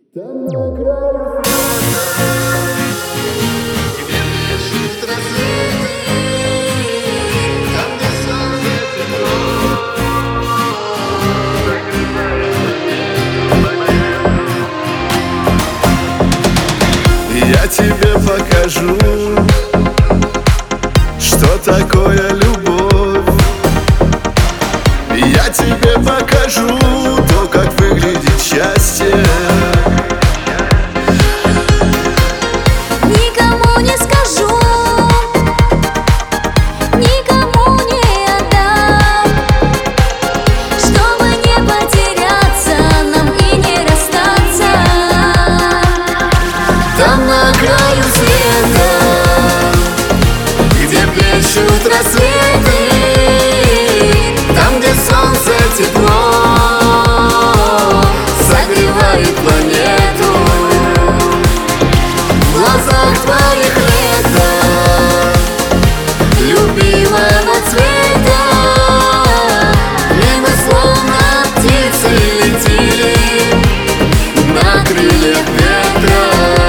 Там на краю где пишут рассветы, там, где солнце тепло согревает. Я тебе покажу, что такое любовь. Я тебе покажу то, как выглядит счастье. Никому не скажу, никому не отдам, чтобы не потеряться нам и не расстаться. Там на краю света, где плещут рассветы, там, где солнце тепло согревает планету. В глазах твоих лето, любимого цвета, и мы словно птицы летим на крыльях ветра.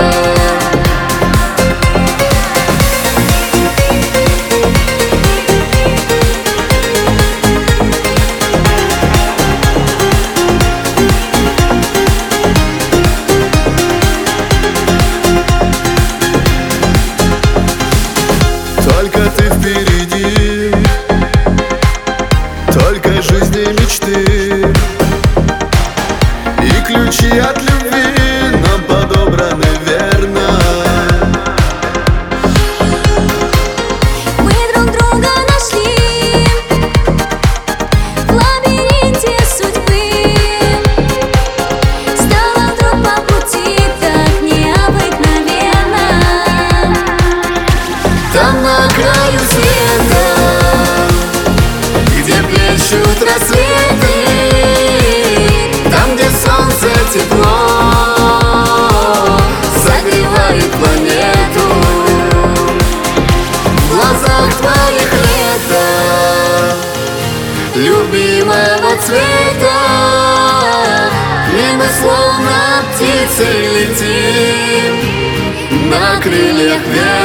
Только ты впереди, только жизни мечты, и ключи от любви нам подобраны верно. Мы друг друга нашли в лабиринте судьбы. Стало вдруг по пути так необыкновенно. Там на краю света, где плещут рассветы, там, где солнце тепло согревает планету. В глазах твоих лето, любимого цвета, и мы словно птицы летим на крыльях ветра.